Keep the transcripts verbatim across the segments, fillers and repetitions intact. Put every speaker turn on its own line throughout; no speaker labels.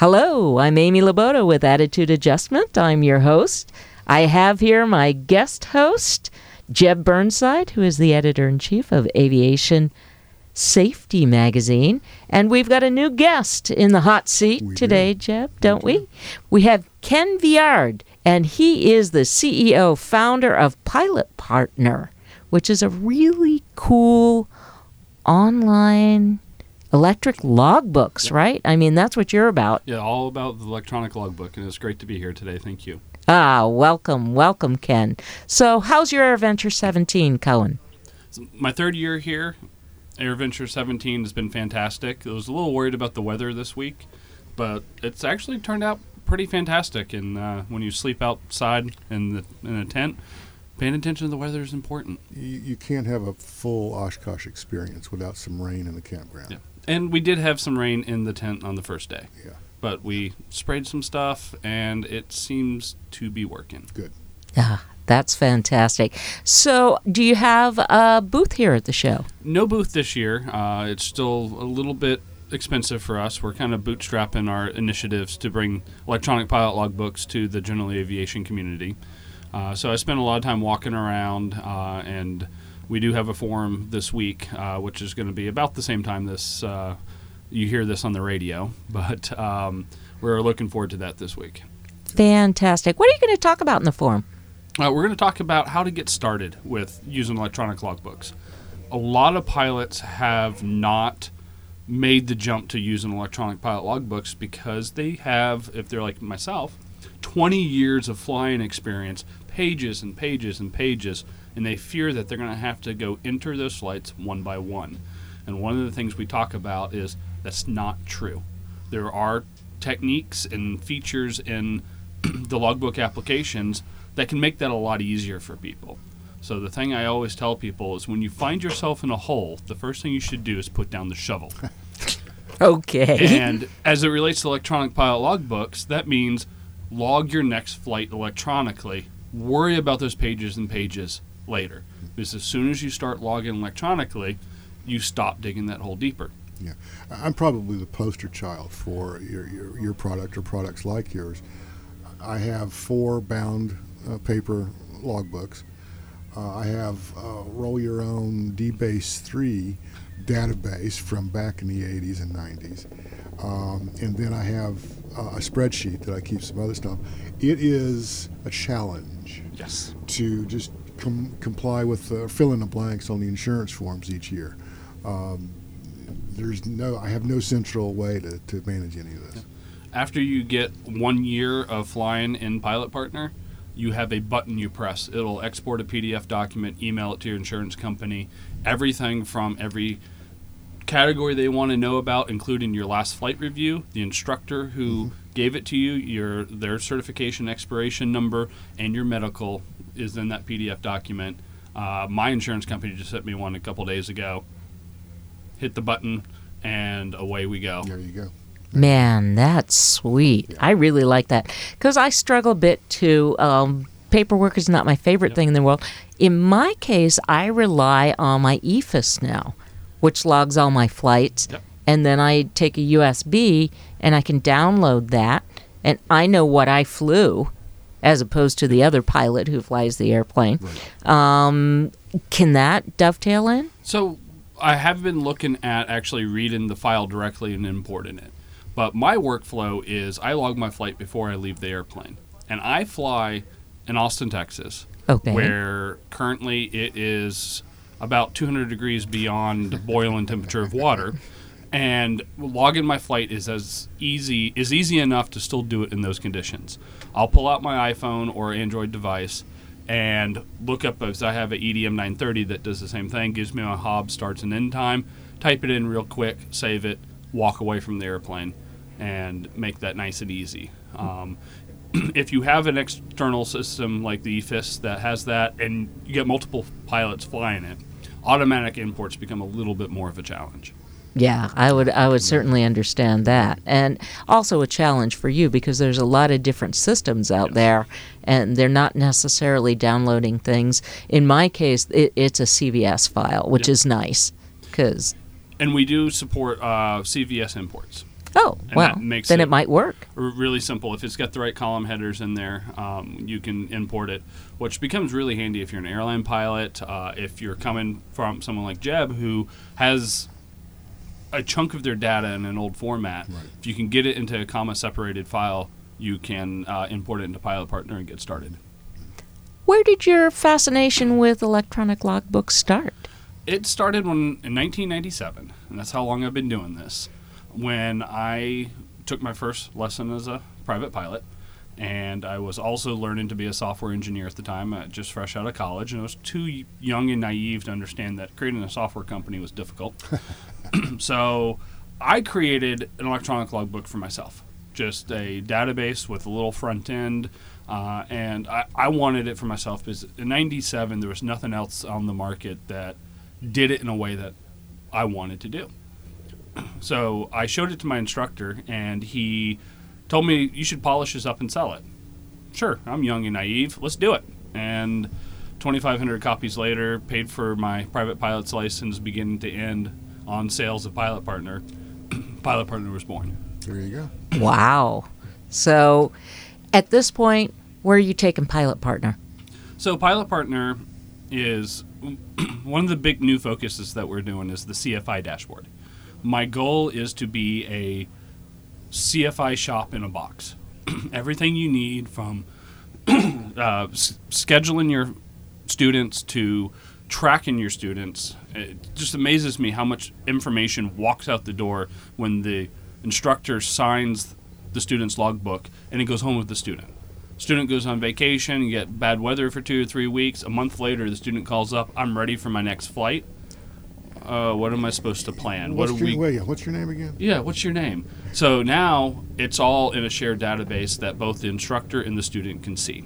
Hello, I'm Amy Laboda with Attitude Adjustment. I'm your host. I have here my guest host, Jeb Burnside, who is the editor-in-chief of Aviation Safety Magazine. And we've got a new guest in the hot seat
we
today,
do.
Jeb, don't we? We have Ken Viard, and he is the C E O, founder of Pilot Partner, which is a really cool online electric logbooks,
Yep.
right? I mean, that's what you're about.
Yeah, all about the electronic logbook, and it's great to be here today. Thank you.
Ah, welcome, welcome, Ken. So how's your AirVenture seventeen going?
So my third year here, AirVenture seventeen has been fantastic. I was a little worried about the weather this week, but it's actually turned out pretty fantastic. And uh, when you sleep outside in, the, in a tent, paying attention to the weather is important.
You, you can't have a full Oshkosh experience without some rain in the campground.
Yeah. And we did have some rain in the tent on the first day.
Yeah.
But we sprayed some stuff, and it seems to be working.
Good.
Ah, that's fantastic. So do you have a booth here at the show?
No booth this year. Uh, it's still a little bit expensive for us. We're kind of bootstrapping our initiatives to bring electronic pilot logbooks to the general aviation community. Uh, so I spent a lot of time walking around, uh, and we do have a forum this week, uh, which is going to be about the same time this uh, you hear this on the radio. But um, we're looking forward to that this week.
Fantastic. What are you going to talk about in the forum?
Uh, we're going to talk about how to get started with using electronic logbooks. A lot of pilots have not made the jump to using electronic pilot logbooks because they have, if they're like myself, twenty years of flying experience, pages and pages and pages, and they fear that they're going to have to go enter those flights one by one. And one of the things we talk about is that's not true. There are techniques and features in the logbook applications that can make that a lot easier for people. So the thing I always tell people is when you find yourself in a hole, the first thing you should do is put down the shovel.
Okay.
And as it relates to electronic pilot logbooks, that means log your next flight electronically. Worry about those pages and pages later. Because as soon as you start logging electronically, you stop digging that hole deeper.
Yeah. I'm probably the poster child for your, your, your product or products like yours. I have four bound uh, paper logbooks. Uh, I have uh, Roll Your Own D Base three database from back in the eighties and nineties. Um, and then I have uh, a spreadsheet that I keep some other stuff. It is a challenge
Yes.
to just com- comply with uh, fill in the blanks on the insurance forms each year. Um, there's no, I have no central way to, to manage any of this.
After you get one year of flying in Pilot Partner, you have a button you press. It'll export a P D F document, email it to your insurance company, everything from every category they want to know about, including your last flight review, the instructor who mm-hmm. gave it to you, your their certification expiration number, and your medical is in that P D F document. Uh, my insurance company just sent me one a couple days ago. Hit the button, and away we go.
There you go.
Man, that's sweet.
Yeah.
I really like that because I struggle a bit too. Um, paperwork is not my favorite
Yep.
thing in the world. In my case, I rely on my E F I S now, which logs all my flights,
Yep.
and then I take a U S B and I can download that, and I know what I flew, as opposed to the other pilot who flies the airplane.
Right.
Um, can that dovetail in?
So I have been looking at actually reading the file directly and importing it. But my workflow is I log my flight before I leave the airplane. And I fly in Austin, Texas,
Okay.
where currently it is about two hundred degrees beyond boiling temperature of water. And logging my flight is as easy is easy enough to still do it in those conditions. I'll pull out my iPhone or Android device and look up, as I have an E D M nine thirty that does the same thing, gives me my Hobbs starts and end time, type it in real quick, save it, walk away from the airplane, and make that nice and easy. Um, if you have an external system like the E F I S that has that, and you get multiple pilots flying it, automatic imports become a little bit more of a challenge.
Yeah, I would I would certainly understand that. And also a challenge for you because there's a lot of different systems out
Yes.
there and they're not necessarily downloading things. In my case, it, it's a C V S file, which
Yep.
is nice. Cause,
And we do support uh, C V S imports.
Oh,
And
well,
that makes
then
it
it might work.
r- really simple. If it's got the right column headers in there, um, you can import it, which becomes really handy if you're an airline pilot, uh, if you're coming from someone like Jeb who has a chunk of their data in an old format.
Right.
If you can get it into a comma-separated file, you can uh, import it into Pilot Partner and get started.
Where did your fascination with electronic logbooks start?
It started when in nineteen ninety-seven, and that's how long I've been doing this, when I took my first lesson as a private pilot, and I was also learning to be a software engineer at the time, uh, just fresh out of college, and I was too y- young and naive to understand that creating a software company was difficult. So I created an electronic logbook for myself, just a database with a little front end, uh, and I, I wanted it for myself because in ninety-seven there was nothing else on the market that did it in a way that I wanted to do. So I showed it to my instructor, and he told me, you should polish this up and sell it. Sure, I'm young and naive. Let's do it. And twenty-five hundred copies later, paid for my private pilot's license beginning to end on sales of Pilot Partner. Pilot Partner was born.
There you go.
Wow. So at this point, where are you taking Pilot Partner?
So Pilot Partner is one of the big new focuses that we're doing is the C F I dashboard. My goal is to be a C F I shop in a box. Everything you need from uh, s- scheduling your students to tracking your students. It just amazes me how much information walks out the door when the instructor signs the student's logbook and he goes home with the student. Student goes on vacation, you get bad weather for two or three weeks. A month later, the student calls up, I'm ready for my next flight. Uh, what am I supposed to plan?
What's
what do
your,
we?
wait, yeah, what's your name again?
Yeah, what's your name? So now it's all in a shared database that both the instructor and the student can see.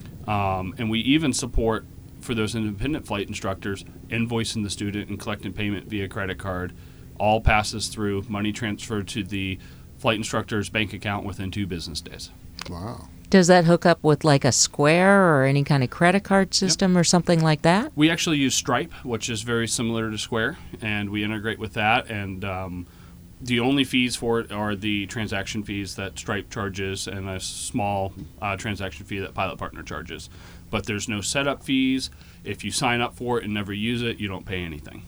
Um, and we even support, for those independent flight instructors, invoicing the student and collecting payment via credit card. All passes through money transferred to the flight instructor's bank account within two business days.
Wow.
Does that hook up with like a Square or any kind of credit card system or something like that?
We actually use Stripe, which is very similar to Square, and we integrate with that. And um, the only fees for it are the transaction fees that Stripe charges and a small uh, transaction fee that Pilot Partner charges. But there's no setup fees. If you sign up for it and never use it, you don't pay anything.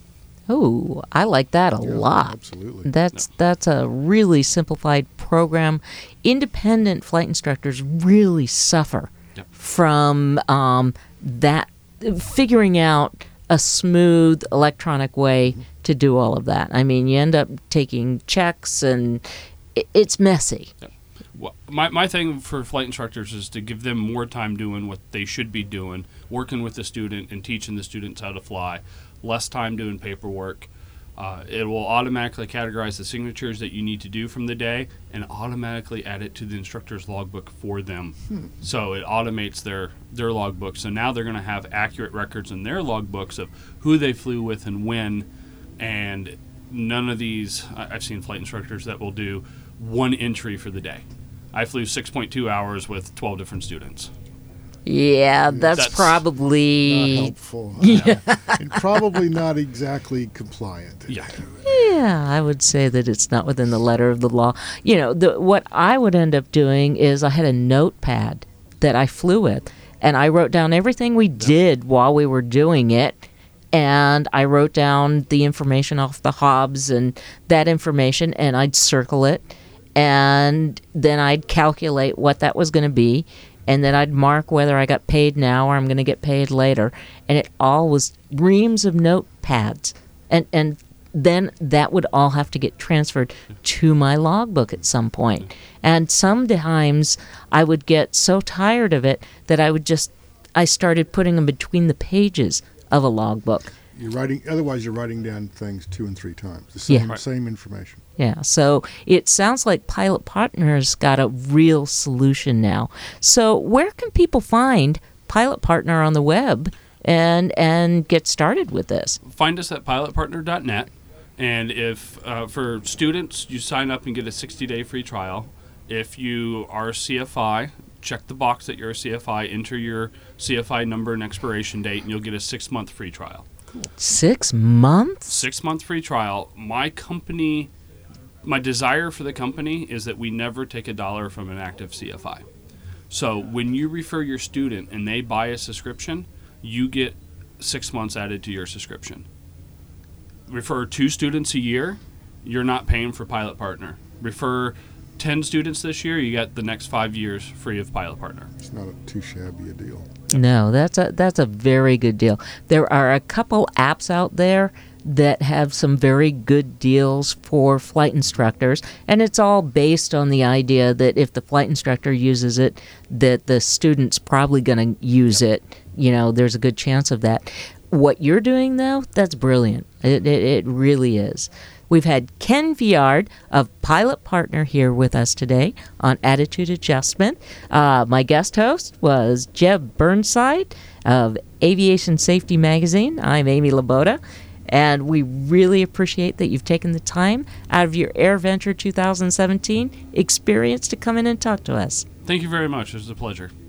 Oh, I like that a
Yeah,
lot.
absolutely.
That's that's a really simplified program. Independent flight instructors really suffer
Yep.
from um, that figuring out a smooth electronic way to do all of that. I mean, you end up taking checks, and it, it's messy.
Well, my, my thing for flight instructors is to give them more time doing what they should be doing, working with the student and teaching the students how to fly, less time doing paperwork. Uh, it will automatically categorize the signatures that you need to do from the day and automatically add it to the instructor's logbook for them.
Hmm.
So it automates their, their logbook. So now they're going to have accurate records in their logbooks of who they flew with and when. And none of these, I- I've seen flight instructors that will do one entry for the day. I flew six point two hours with twelve different students.
Yeah, that's,
That's
Not
probably
helpful. Yeah. And probably not exactly compliant.
Yeah.
Yeah, I would say that it's not within the letter of the law. You know, the, what I would end up doing is I had a notepad that I flew with, and I wrote down everything we did while we were doing it, and I wrote down the information off the hobs and that information, and I'd circle it, and then I'd calculate what that was going to be, and then I'd mark whether I got paid now or I'm going to get paid later, and it all was reams of notepads, and and then that would all have to get transferred to my logbook at some point. And sometimes I would get so tired of it that I would just, I started putting them between the pages of a logbook.
You're writing. Otherwise, you're writing down things two and three times. The same,
Yeah.
Right.
same information.
Yeah, so it sounds like Pilot Partner's got a real solution now. So where can people find Pilot Partner on the web and and get started with this?
Find us at pilot partner dot net. And if uh, for students, you sign up and get a sixty-day free trial. If you are a C F I, check the box that you're a C F I, enter your C F I number and expiration date, and you'll get a six-month free trial.
Six months?
Six-month free trial. My company my desire for the company is that we never take a dollar from an active C F I. So when you refer your student and they buy a subscription, you get six months added to your subscription. Refer two students a year, you're not paying for Pilot Partner. Refer ten students this year, you got the next five years free of Pilot Partner.
It's not a, too shabby a deal.
No, that's a that's a very good deal. There are a couple apps out there that have some very good deals for flight instructors, and it's all based on the idea that if the flight instructor uses it, that the student's probably going to use
Yep.
it. You know, there's a good chance of that. What you're doing, though, that's brilliant. It, it, it really is. We've had Ken Viard of Pilot Partner here with us today on Attitude Adjustment. Uh, my guest host was Jeb Burnside of Aviation Safety Magazine. I'm Amy Laboda, and we really appreciate that you've taken the time out of your AirVenture two thousand seventeen experience to come in and talk to us.
Thank you very much. It was a pleasure.